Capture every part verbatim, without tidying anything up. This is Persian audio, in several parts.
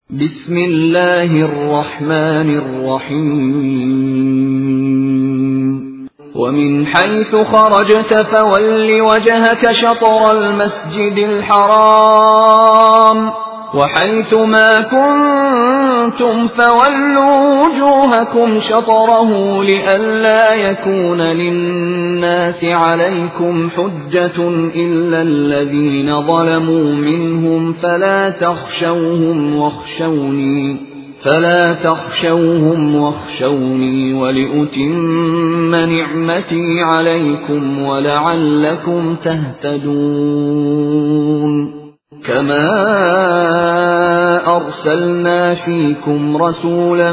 بسم الله الرحمن الرحيم ومن حيث خرجت فول وجهك شطر المسجد الحرام وحيث ما كنتم فولوا وجوهكم شطره لئلا يكون للناس عليكم حجة إلا الذين ظلموا منهم فلا تخشوهم واخشوني فلا تخشوهم واخشوني ولأتم نعمتي عليكم ولعلكم تهتدون كما أرسلنا فيكم رسولا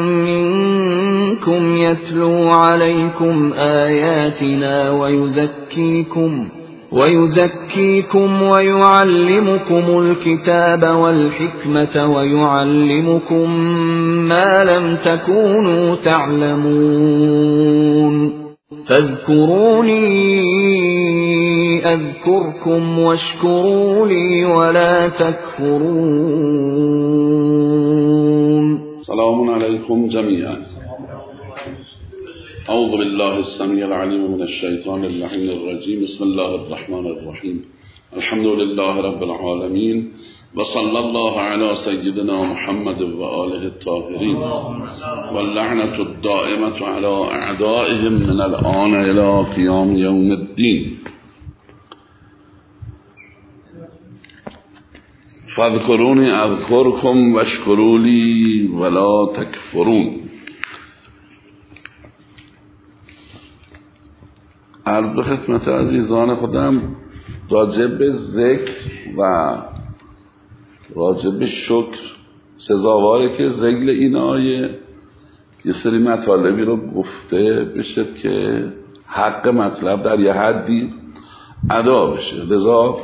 منكم يتلو عليكم آياتنا ويزكيكم ويزكيكم ويعلمكم الكتاب والحكمة ويعلمكم ما لم تكونوا تعلمون فاذكروني أذكركم واشكروا لي ولا تكفرون. سلام عليكم جميعا. أعوذ بالله السميع العليم من الشيطان اللعين الرجيم. بسم الله الرحمن الرحيم. الحمد لله رب العالمين وصلى الله على سيدنا محمد وآله الطاهرين واللعنة الدائمة على أعدائهم من الآن إلى قيام يوم الدين. فاذكروني اذكركم واشکروا لی ولا تکفرون. عرض به خدمت عزیزان خودم راجع به ذکر و راجع به شکر سزاواره که ذکر این آیه یه سری مطالبی رو گفته بشه که حق مطلب در یه حدی ادا بشه. لذا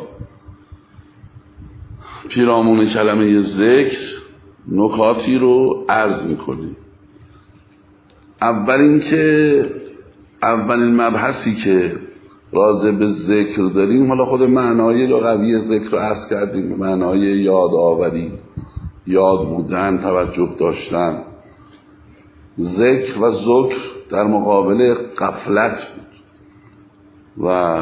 پیرامون کلمه ذکر نکاتی رو عرض میکنیم. اول اینکه اولین مبحثی که راجع به ذکر داریم، حالا خود معنای لغوی ذکر رو عرض کردیم، معنای یادآوری، یاد بودن، توجه داشتن. ذکر و ذکر در مقابل غفلت بود و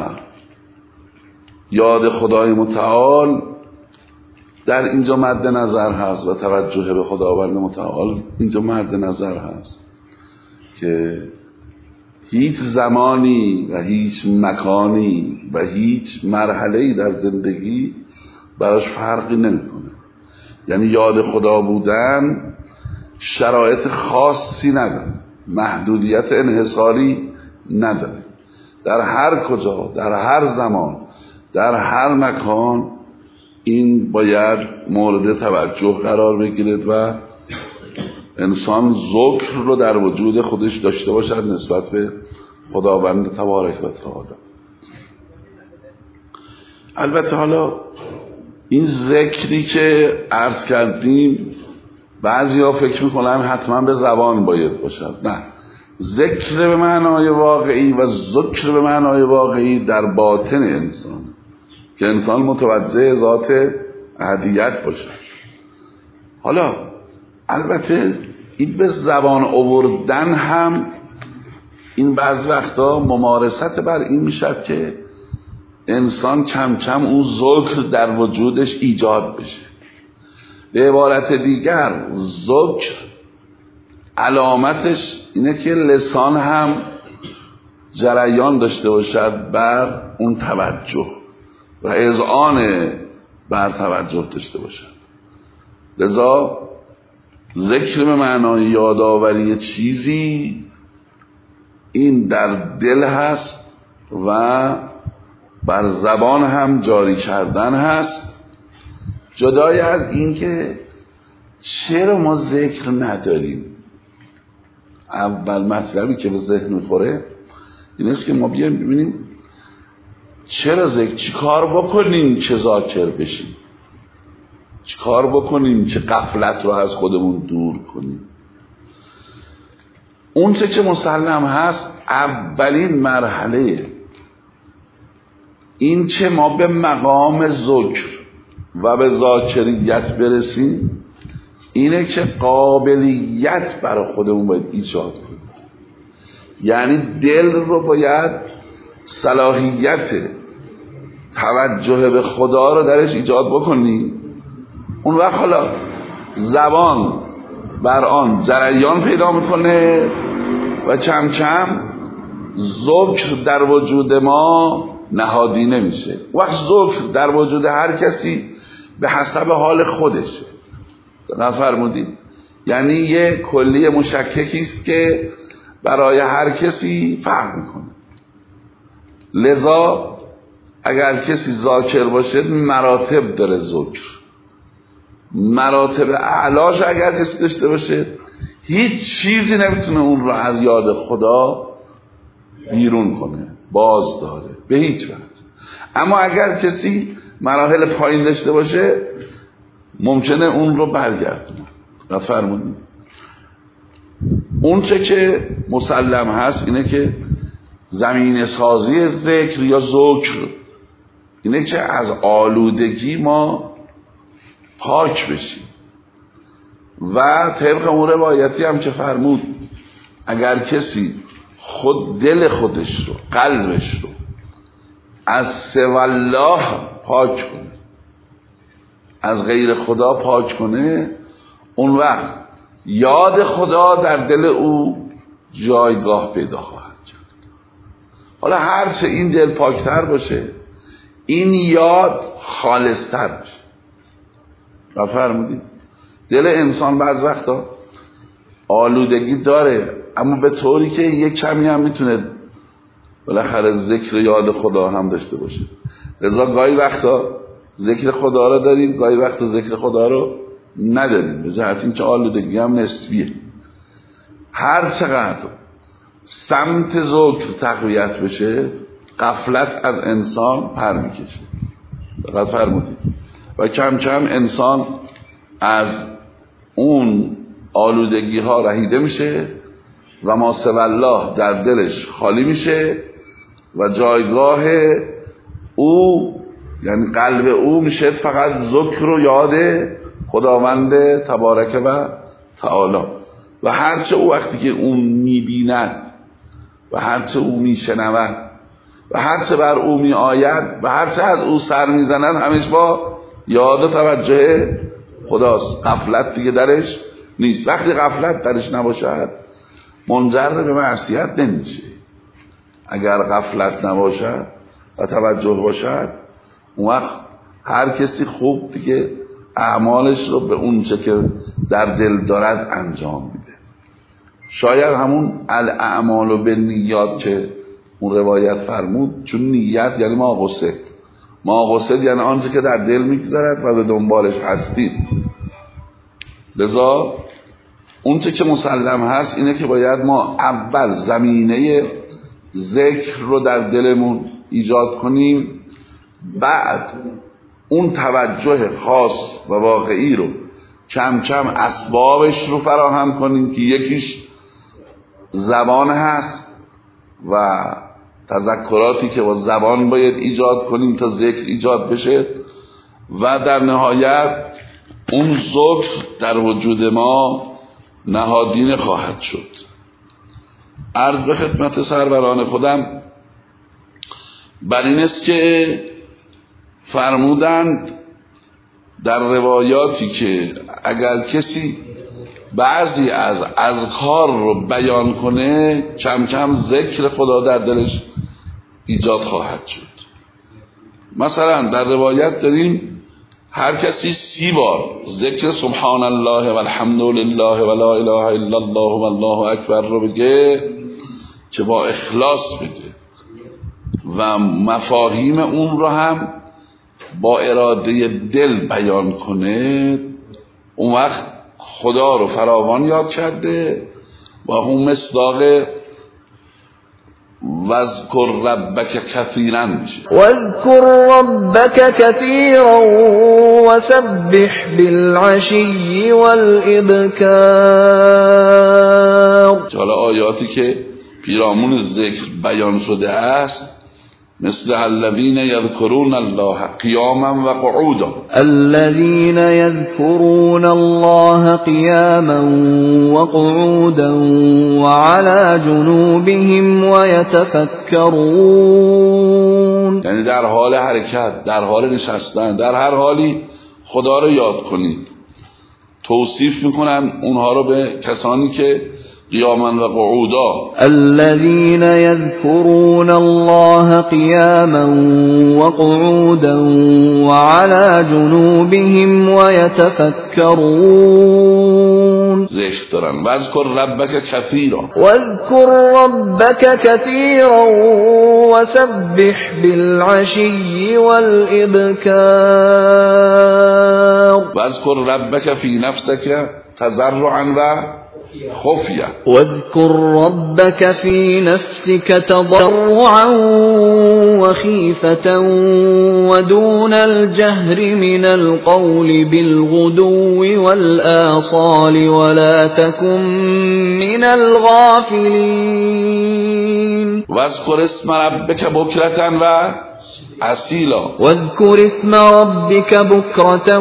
یاد خدای متعال در اینجا مد نظر هست و توجه به خداوند متعال اینجا مد نظر هست که هیچ زمانی و هیچ مکانی و هیچ مرحله‌ای در زندگی براش فرقی نمیکنه. یعنی یاد خدا بودن شرایط خاصی نداره، محدودیت انحصاری نداره. در هر کجا، در هر زمان، در هر مکان این باید مورد توجه قرار بگیرد و انسان ذکر رو در وجود خودش داشته باشد نسبت به خداوند تبارک و تعالی. البته حالا این ذکری که عرض کردیم بعضیا فکر میکنن حتما به زبان باید باشد. نه، ذکر به معنای واقعی و ذکر به معنای واقعی در باطن انسان که انسان متوجه ذات احدیت باشه. حالا البته این به زبان آوردن هم این بعض وقتا ممارست بر این میشد که انسان کم کم اون ذکر در وجودش ایجاد بشه. به عبارت دیگر ذکر علامتش اینه که لسان هم جریان داشته باشد بر اون توجه و اذعان بر توجه داشته باشد. لذا ذکر به معنای یادآوری چیزی این در دل هست و بر زبان هم جاری کردن هست. جدای از این که چرا ما ذکر نداریم، اول مطلبی که به ذهن میخوره این است که ما بیایم ببینیم چرا ذکر، چی کار بکنیم که ذاکر بشیم، چی کار بکنیم که غفلت رو از خودمون دور کنیم. اون چه که مسلم هست اولین مرحله این که ما به مقام ذکر و به ذاکریت برسیم اینه که قابلیت برای خودمون باید ایجاد کنیم. یعنی دل رو باید صلاحیت توجه به خدا رو درش ایجاد بکنیم. اون وقت حالا زبان بر آن جریان پیدا میکنه و کم کم ذکر در وجود ما نهادینه میشه. وقت ذکر در وجود هر کسی به حسب حال خودشه. نفرمودید؟ یعنی یه کلی مشککی است که برای هر کسی فرق میکنه. لذا اگر کسی ذاکر باشه مراتب داره ذکر، مراتب اعلاش اگر کسی داشته باشه هیچ چیزی نمیتونه اون رو از یاد خدا بیرون کنه، باز داره به هیچ وجه. اما اگر کسی مراحل پایین داشته باشه ممکنه اون رو برگردونه. فرمودید اون چه که مسلم هست اینه که زمین سازی ذکر یا ذکر اینه که از آلودگی ما پاک بشیم و طبق اون روایتی هم که فرمود اگر کسی خود دل خودش رو قلبش رو از سوی الله پاک کنه، از غیر خدا پاک کنه، اون وقت یاد خدا در دل او جایگاه پیدا خواهد کرد. حالا هرچه این دل پاکتر باشه این یاد خالصتر باشه. و فرمودید دل انسان بعض وقتا آلودگی داره اما به طوری که یک کمی هم میتونه بالاخره ذکر یاد خدا هم داشته باشه. لذا گاهی وقتا ذکر خدا رو داریم، گاهی وقتا ذکر خدا رو نداریم، به جهت این که آلودگی هم نسبیه. هر چقدر سمت ذکر تقویت بشه غفلت از انسان پر میکشه. فقط فرمودید و کم کم انسان از اون آلودگی ها رهیده میشه و ما سوی الله در دلش خالی میشه و جایگاه او یعنی قلب او میشه فقط ذکر و یاد خداوند تبارک و تعالی. و هرچه او وقتی که اون میبیند و هرچه او میشنود و هرچه بر او میآید و هرچه از او سر میزند همش با یاد و توجه خداست. غفلت دیگه درش نیست. وقتی غفلت درش نباشد منجر به معصیت نمیشه. اگر غفلت نباشد و توجه باشد اون وقت هر کسی خوب دیگه اعمالش رو به اون چه که در دل دارد انجام میده. شاید همون الاعمال بالنیات که اون روایت فرمود، چون نیت یعنی ما قصد ما قصد یعنی آنچه که در دل میگذرد و به دنبالش هستیم. لذا اون چه که مسلم هست اینه که باید ما اول زمینه ذکر رو در دلمون ایجاد کنیم، بعد اون توجه خاص و واقعی رو کم کم اسبابش رو فراهم کنیم که یکیش زبان هست و تذکراتی که با زبان باید ایجاد کنیم تا ذکر ایجاد بشه و در نهایت اون ذکر در وجود ما نهادینه خواهد شد. عرض به خدمت سروران خودم بر این است که فرمودند در روایاتی که اگر کسی بعضی از اذکار رو بیان کنه کم کم ذکر خدا در دلش ایجاد خواهد شد. مثلا در روایت داریم هر کسی سی بار ذکر سبحان الله و الحمد لله و لا اله الا الله و الله اکبر رو بگه که با اخلاص بگه و مفاهیم اون رو هم با اراده دل بیان کنه، اون وقت خدا رو فراوان یاد کرده و اون مصداق واذکر ربک کثیرا میشه. واذکر ربک کثیرا وسبح بالعشی والابکار. حالا آیاتی که پیرامون ذکر بیان شده است مثل الذين يذكرون الله قياما و قعودا الذين يذكرون الله قياما وقعودا وعلى جنوبهم ويتفكرون، یعنی در حال حرکت، در حال نشستن، در هر حالی خدا رو یاد کنید. توصیف میکنن اونها رو به کسانی که قیاما و قعودا. الذين يذكرون الله قياما وقعودا وعلى جنوبهم ويتفكرون، ذکر دارن. واذکر ربک کثیرا واذكر ربك كثيرا وسبح بالعشي والإبكار. واذکر ربک فی نفسک تضرعا و خفیه. واذكر ربك في نفسك تضرعا وخيفة ودون الجهر من القول بالغدو والآصال ولا تكن من الغافلين. واذکر اسم ربک بکرة و اصیلا. واذكر اسم ربك بكرة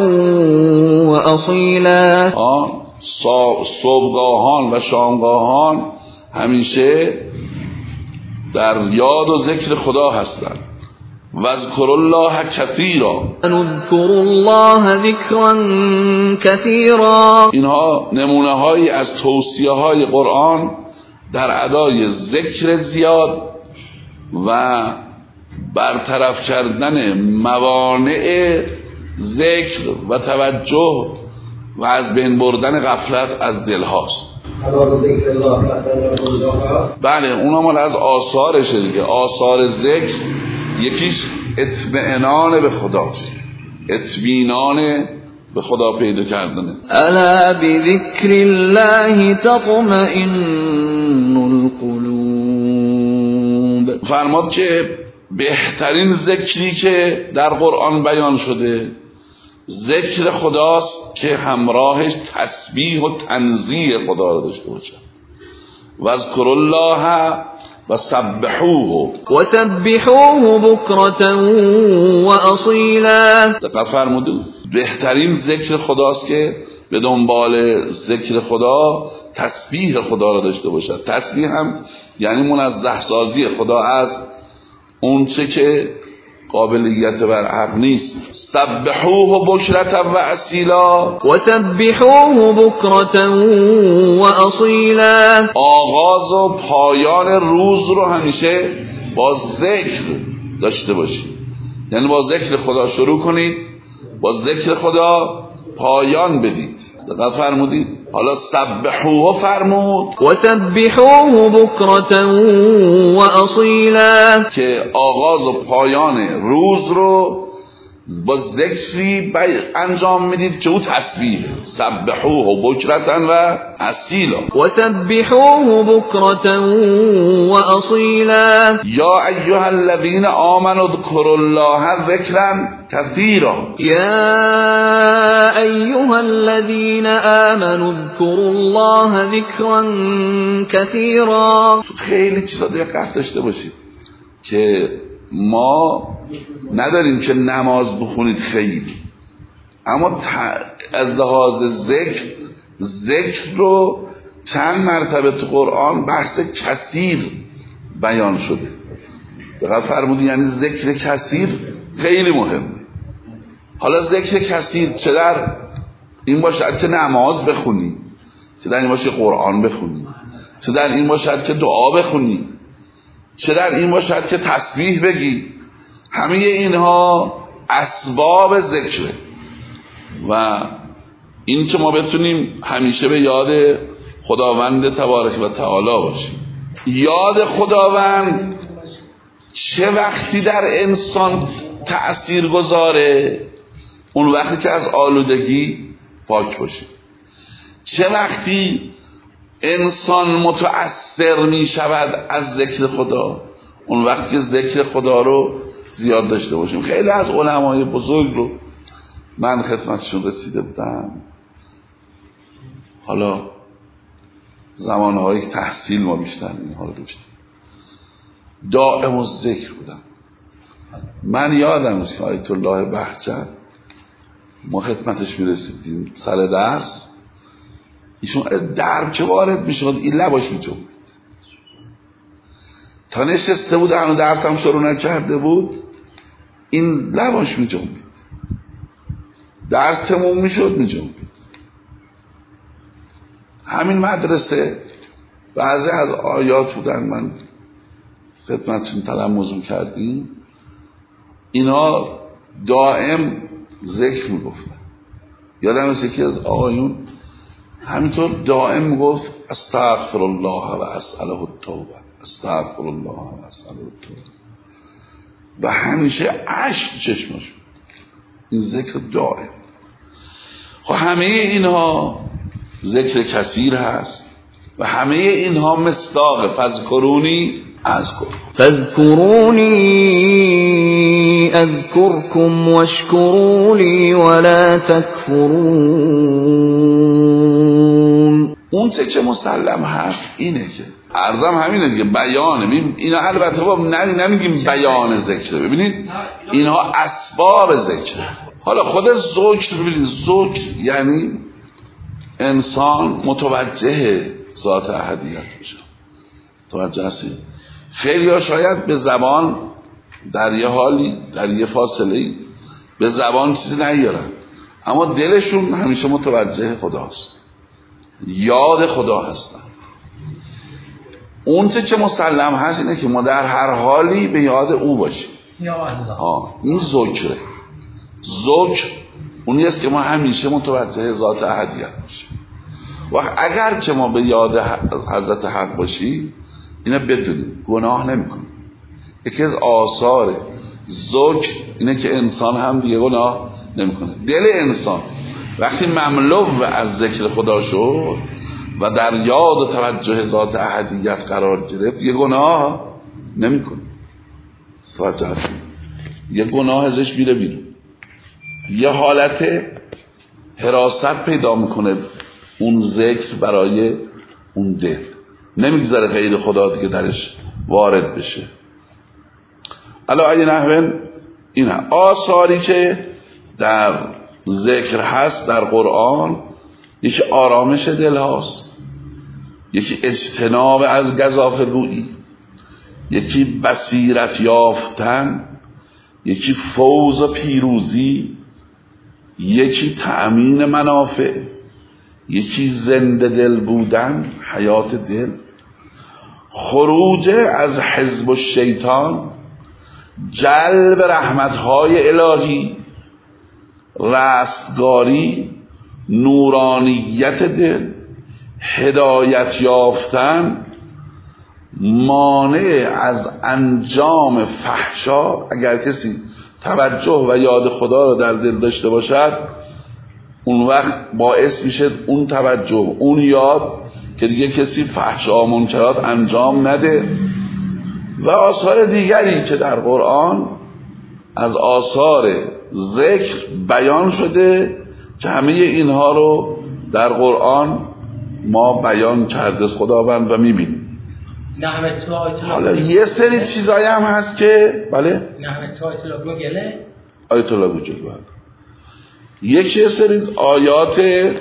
وأصيلا. آن صبحگاهان و شامگاهان همیشه در یاد و ذکر خدا هستند. واذکر الله کثیرا. نذكر الله ذکرا کثیرا. اینها نمونه هایی از توصیه های قرآن در ادای ذکر زیاد و برطرف کردن موانع ذکر و توجه و از بین بردن غفلت از دل هاست. بله اونا مال از آثارشه دیگه. آثار ذکر یکیش اطمئنان به خداست، اطمینان به خدا پیدا کردنه. الا بذکر الله تطمئن القلوب. فرماد که بهترین ذکری که در قرآن بیان شده ذکر خداست که همراهش تسبیح و تنزیه خدا رو داشته باشد. واذکر الله و سبحوه و سبحوه بکرة و اصیلا. دقت فرمودید بهترین ذکر خداست که به دنبال ذکر خدا تسبیح خدا رو داشته باشد. تسبیح هم یعنی منزه سازی خدا از اون چه که قابلیت بر حق نیست. سبحوه بکرة و اصیلا. و سبحوه بکرة و اصیلا. آغاز و پایان روز رو همیشه با ذکر داشته باشید. یعنی با ذکر خدا شروع کنید، با ذکر خدا پایان بدید. دقت فرمودید؟ حالا سبحوه فرمود و سبحوه بکرة و اصیلا که آغاز و پایان روز رو با ذکری انجام میدید که او تسبیح. سبحوه بکرة و اصیلا. و سبحوه بکرة و اصیلا. یا ایها الذین آمنوا اذکروا الله ذکرا کثیرا. یا ایها الذین آمنوا اذکروا الله ذکرا کثیرا. خیلی چیزا دقت داشته باشید که ما نداریم که نماز بخونید خیلی، اما از لحاظ ذکر ذکر رو چند مرتبه تو قرآن بحث کثیر بیان شده. دقت فرمودید؟ یعنی ذکر کثیر خیلی مهمه. حالا ذکر کثیر چه در این باشد که نماز بخونی، چه در این باشد قرآن بخونی، چه در این باشد که دعا بخونی، چه در این باشد که تسبیح بگی. همه اینها اسباب ذکره و این که ما بتونیم همیشه به یاد خداوند تبارک و تعالی باشیم. یاد خداوند چه وقتی در انسان تأثیر گذاره؟ اون وقتی که از آلودگی پاک باشه. چه وقتی انسان متأثر می شود از ذکر خدا؟ اون وقتی که ذکر خدا رو زیاد داشته باشیم. خیلی از علمای بزرگ رو من خدمتشون رسیده بودم، حالا زمانهایی که تحصیل ما بیشتر اینها رو داشتیم، دائم الذکر بودن. من یادم است که آیت الله بخجر ما خدمتش میرسیدیم سر درس، ایشون درب که وارد میشد این لباش میجنبید، تا نشسته بود هنو درس هم شروع نکرده بود این لباش میجنبید، درس تموم میشد میجنبید. همین مدرسه بعضی از آیات بودن من خدمتتون تلمذ کردیم، اینا دائم ذکر میگفتن. یادم است یکی از آقایون همینطور دائم میگفت استغفر الله و اسأله التوبه، استغفر الله و اسأله التوبه، و همیشه اشک چشماش بود، این ذکر دائم. خب همه اینها ذکر کثیر هست و همه اینها مصداق فذکرونی اذکر، فاذکرونی اذکرکم واشکروا لی ولا تکفرون. اون چه چه مسلم هست اینه که عرضم همینه دیگه، بیانه. اینا البته با نمیگیم بیان ذکر، ببینید اینها اسباب ذکر. حالا خود ذکر ببینید، ذکر یعنی انسان متوجه ذات احدیت بشه. توجه هستی؟ خیلی ها شاید به زبان در یه حالی در یه فاصله به زبان چیزی نیارن، اما دلشون همیشه متوجه خداست، یاد خدا هستن. اون چه چه مسلم هست اینه که ما در هر حالی به یاد او باشیم. یا الله. آه این ذکره. ذکر اونی است که ما همیشه متوجه ذات احدیت باشیم. و اگر چه ما به یاد حضرت حق باشیم، اینا بدونیم گناه نمیکنیم. یکی از آثار ذکر اینه که انسان هم دیگه گناه نمیکنه. دل انسان وقتی مملو از ذکر خدا شد و در یاد و توجه ذات احدیت قرار گرفت، یه گناه نمیکنه. توجه هستیم؟ یه گناه ازش میره بیرون، یه حالت حراست پیدا میکنه اون ذکر برای اون دل، نمیگذاره غیر خدا دیگه درش وارد بشه. الا ای نحوه این آثاری که در ذکر هست در قرآن، یکی آرامش دل هاست، یکی اجتناب از گزافه‌گویی، یکی بصیرت یافتن، یکی فوز و پیروزی، یکی تأمین منافع، یکی زنده دل بودن، حیات دل، خروج از حزب الشیطان، جلب رحمتهای الهی، رستگاری، نورانیت دل، هدایت یافتن، مانع از انجام فحشا. اگر کسی توجه و یاد خدا رو در دل داشته باشد، اون وقت باعث میشه اون توجه، اون یاد که دیگه کسی فحشا منکرات انجام نده. و آثار دیگری که در قرآن از آثار ذکر بیان شده که همه اینها رو در قرآن ما بیان کرده خداوند و میبینیم. حالا یه سری چیزایی هم هست که بله نحوه تو آیت الله گله آیت الله گله یکی سری آیات،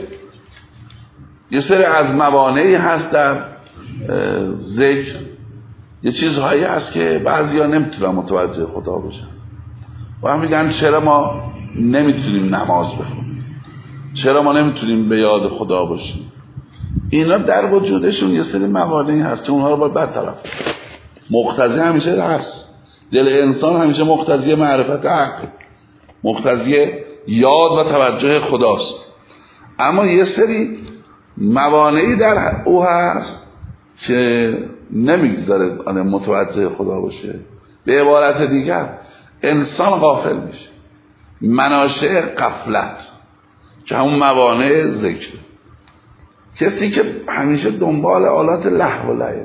یه سری از موانعی هست در ذکر، یه چیزهایی هست که بعضیا نمیتونن متوجه خدا بشن و هم میگن چرا ما نمیتونیم نماز بخونیم، چرا ما نمیتونیم به یاد خدا باشیم. اینا در وجودشون یه سری موانعی هست که اونها رو باید برطرف. مقتضی همیشه هست، دل انسان همیشه مقتضی معرفت حق، مقتضی یاد و توجه خداست، اما یه سری موانعی در او هست که نمیگذاره آن متوجه خدا باشه. به عبارت دیگر انسان غافل میشه، مناشع غفلت که همون موانع ذکر. کسی که همیشه دنبال آلات لهو و لعب،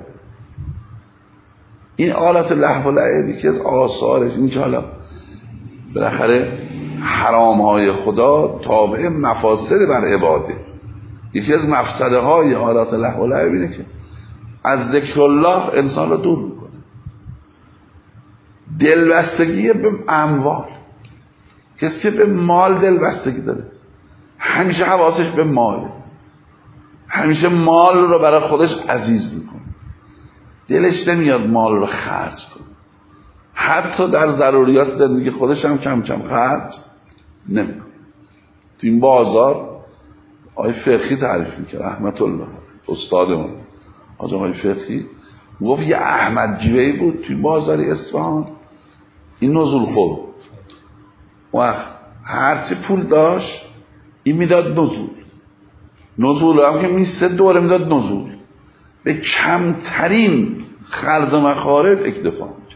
این آلات لهو و لعب یکی از آثارش این که حالا بالاخره حرام های خدا تابع مفاسد بر عباده. یکی از مفسده های آلات لهو و لعب اینه که از ذکر الله انسان رو دور میکنه. دلبستگی به اموال، کسی که به مال دلبستگی داره همیشه حواسش به ماله، همیشه مال رو برای خودش عزیز میکنه، دلش نمیاد مال رو خرج کنه، حتی در ضروریات زندگی خودش هم کم کم خرج نمیکنه. تو این بازار آقای فقهی تعریف میکرد، رحمت الله استادمون آقای فقهی گفت یه احمد جیوهی بود توی بازار اصفهان، این نزول خور بود و هرچی پول داشت این میداد نزول، نزول هم که میسته دوره میداد نزول، به کمترین خرج و مخارج اکتفا میکرد.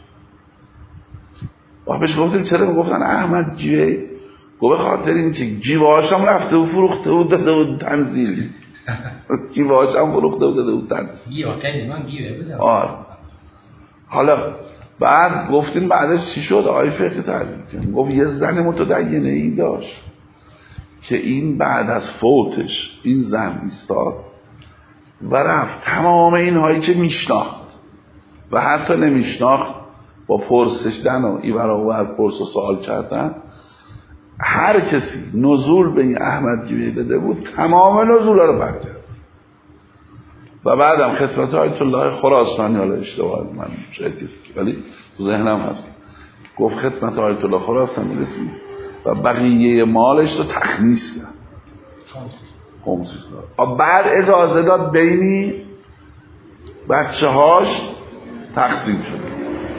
و بهش گفتیم چرا؟ گفتن احمد جیوهی. گفت به خاطر این که جیوهاش هم رفته و فروخته و داده و تنزیل، جیوهاش هم فروخته و داده و تنزیل. گیوه خیلی من گیوه بودم. آره. حالا بعد گفتیم بعدش چی شد؟ آقای فقهی تعریف کرد، گفت یه زن متدینه ای داشت که این بعد از فوتش این زن ایستاد و رفت تمام این هایی که میشناخت و حتی نمیشناخت با پرسشدن و این برای پرس و سوال کردن، هر کسی نزول به این احمد جیوهی داده بود تمام نزول ها رو پر کرد. و بعدم خدمت آیت الله خراسانی، حالا اشتباه از من شاید کسی ولی ذهنم هست، گفت خدمت آیت الله خراسانی رسید و بقیه مالش رو تخمیس کرد، خمسیش داد. بعد اجازه داد بینی بچه هاش تقسیم شد.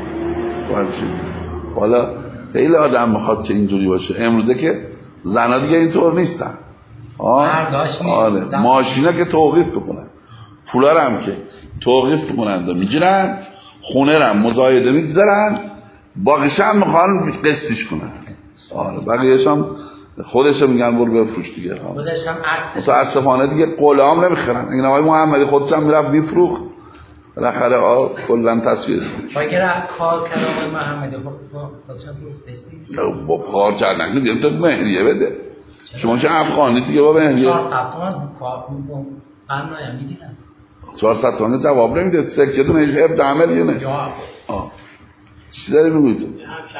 حالا خیلی آدم میخواد که اینجوری باشه. امروزه که زنا دیگه اینطور نیستن، آره ماشینا که توقیف بکنن، پولا رو هم که توقیف بکنن و میگیرن، خونه رو هم مزایده میگذارن، باقیش هم میخوان قسطش کنن. آره بقیه‌اش هم خودش میگن برو بفروش دیگه. خودش هم عکسش متاسفانه دیگه غلام نمیخرن. این آقای محمدی خودش هم میرفت میفروخت، بالاخره آ کلا تصفیه شد. اگر کار کرد آقای محمدی خودش هم فروخت با کار کردن که دیگه تو مهریه بده. شما که افغانی دیگه با مهریه چهارصد تومان کار می‌کنم قرنایم میدیدم چهارصد تومن جواب نمیده، سکه دونه هفده عمل یه نه آه چی داری میگوی تو؟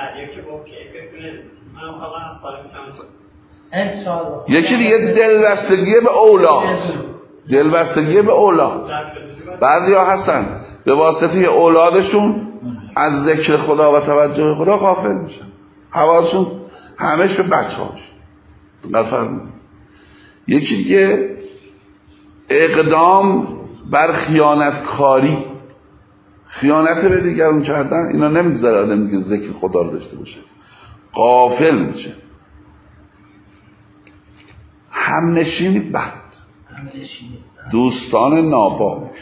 یکی دیگه دلبستگی به اولاد، دلبستگی به اولاد. بعضی ها هستن به واسطه اولادشون از ذکر خدا و توجه خدا غافل میشن، حواسشون همش به بچه هاش نفرمید. یکی دیگه اقدام بر خیانت کاری، خیانت به دیگران کردن، اینا نمیگذاره آدمی که ذکر خدا رو داشته باشه، غافل میشه. همنشینی بد، دوستان نابا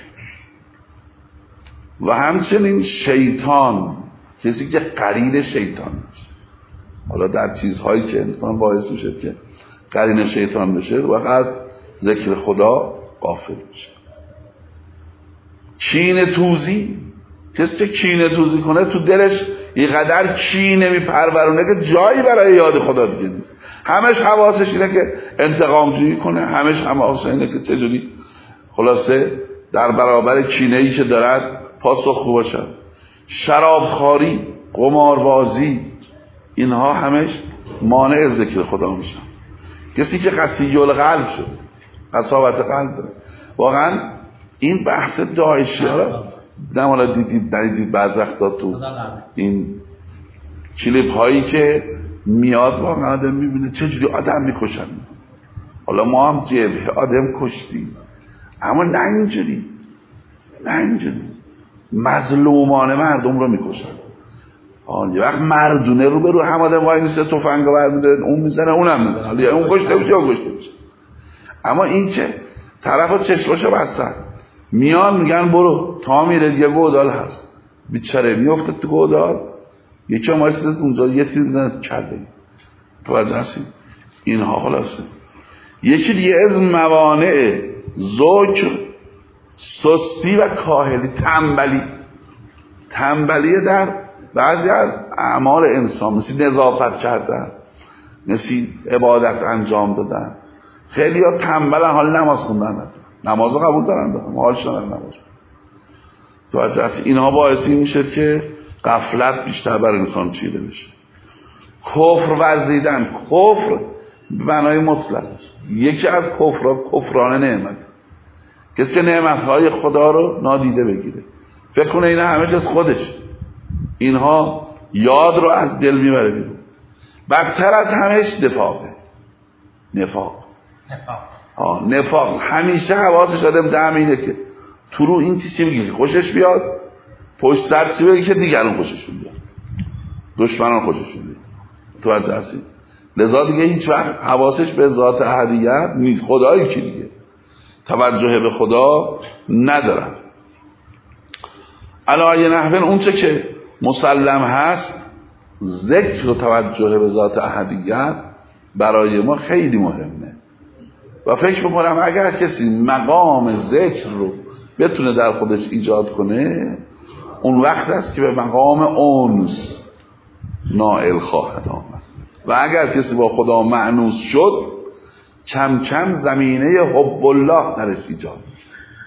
و همچنین شیطان، کسی که قرین شیطان میشه. حالا در چیزهایی که انسان باعث میشه که قرین شیطان بشه و از ذکر خدا غافل میشه. کینه توزی، کسی که کینه توزی کنه تو دلش اینقدر کینه میپرورونه که جایی برای یاد خدا دیگه نیست. همش حواسش اینه که انتقام جویی کنه، همش حواسش اینه که چجوری خلاصه در برابر کینه‌ای که دارد پاسخگو باشه. شرابخواری، قماربازی، اینها همش مانع ذکر خدا میشن. کسی که قسی القلب شد، قساوت قلب داره، واقعا این بحث داعشی ها نمالا دیدید ندیدید بعض وقتا تو این کلیپ هایی که میاد واقعا آدم میبینه چجوری آدم میکشن. حالا ما هم جبهه آدم کشتیم، اما نه اینجوری، نه اینجوری مظلومانه مردم رو میکشن. یه وقت مردونه رو به رو هم آدم وای میسته تفنگو برمی‌داره، اون میزنه اونم میزنه، حالا یا اون کشته بشه یا کشته بشه. اما این که طرفا چشماشو بستن میان میگن برو تا میره دیگه گودال هست، بیچاره میفته تو گودال، یکی هم واسه اونجا یه تیر میزنه تو کله. توجه هستین؟ اینها خلاصه. یکی دیگه از موانع ذکر سستی و کاهلی، تنبلی. تنبلی در بعضی از اعمال انسان، مثل نظافت کردن، مثل عبادت انجام دادن. خیلی ها تنبلن، حال نماز خوندن ندارن، نماز قبول دارن دارن، حالش ندارن نماز. توجه هست؟ اینها باعثی میشه که غفلت بیشتر بر انسان چیده بشه. کفر ورزیدن، کفر به معنای مطلق، یکی از کفر کفران نعمت، کسی که نعمتهای خدا رو نادیده بگیره، فکر کنه اینا همش از خودش، اینها یاد رو از دل میبره بیرون. بدتر از همش نفاقه. نفاق نفاق آه نفاق همیشه حواسش آدم جمع اینه که تو رو این چیزی بگی که خوشش بیاد، پشت سر چی بگی که دیگران خوششون بیاد، دشمنان خوششون بیاد. تو از هستی لذا دیگه هیچ وقت حواسش به ذات احدیت نیست، خدایی که دیگه توجه به خدا ندارن. علایه نحوه اون چه که مسلم هست، ذکر و توجه به ذات احدیت برای ما خیلی مهمه و فکر میکنم اگر کسی مقام ذکر رو بتونه در خودش ایجاد کنه، اون وقت است که به مقام انس نائل خواهد آمد. و اگر کسی با خدا مأنوس شد، کم کم زمینه حب الله درش ایجاد میشه،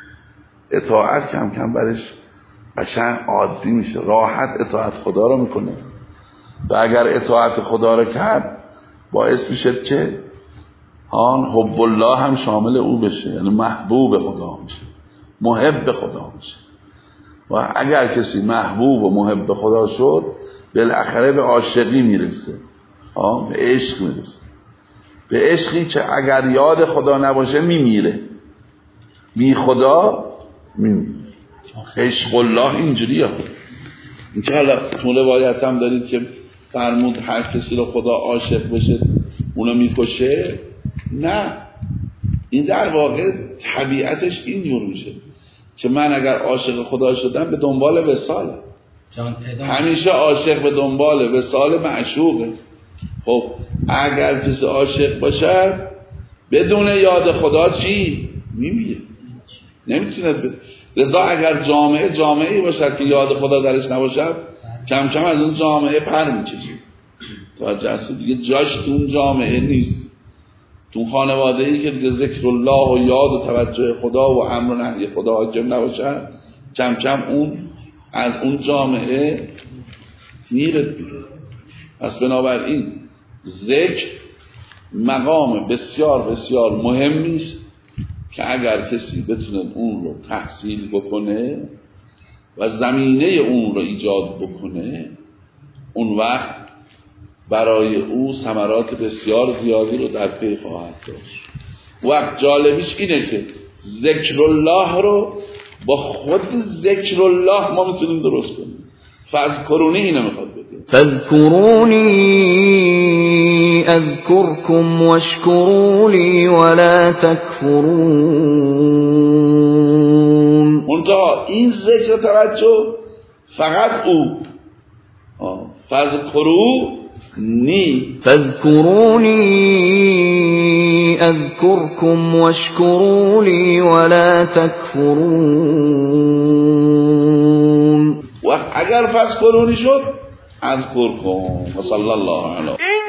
اطاعت کم کم برش قشنگ عادی میشه، راحت اطاعت خدا رو میکنه. و اگر اطاعت خدا رو کرد، باعث میشه که آن حب الله هم شامل او بشه، یعنی محبوب خدا میشه، محب خدا میشه. و اگر کسی محبوب و محب خدا شد، بالاخره به عاشقی میرسه، آه به عشق میرسه، به عشقی که اگر یاد خدا نباشه میمیره، بی خدا میمیره. عشق الله اینجوریه. این که حالا تو روایت هم دارید که فرمود هر کسی رو خدا عاشق بشه اونو میکشه. نه، این در واقع طبیعتش اینجور میشه که من اگر عاشق خدا شدم به دنبال وصال، همیشه عاشق به دنبال وصال معشوقه. خب اگر کسی عاشق باشه بدون یاد خدا چی؟ میمیره، نمیتونه ب... لذا اگر جامعه جامعه‌ای باشد که یاد خدا درش نباشد، کم کم از اون جامعه پر میکشید. توجه هستی دیگه جاش تو اون جامعه نیست. تو خانواده‌ای که دیگه ذکر الله و یاد و توجه خدا و امر و نهی خدا حاکم نباشد، کم کم اون از اون جامعه میره بیرون. پس بنابراین ذکر مقام بسیار بسیار مهمی است که اگر کسی بتونه اون رو تحصیل بکنه و زمینه اون رو ایجاد بکنه، اون وقت برای او ثمرات بسیار زیادی رو در پی خواهد داشت. وقت جالبیش اینه که ذکر الله رو با خود ذکر الله ما میتونیم درست کنیم. فاذکرونی اینو میخواد بگه، فاذکرونی اذکرکم واشکروا لی ولا تکفرون. منتها این ذکر توجه فقط او فاذکرونی فاذکرونی اذکرکم واشکروا لی ولا تکفرون. وقت اگر فاذکرونی شد اذکرکم و صلی الله علیه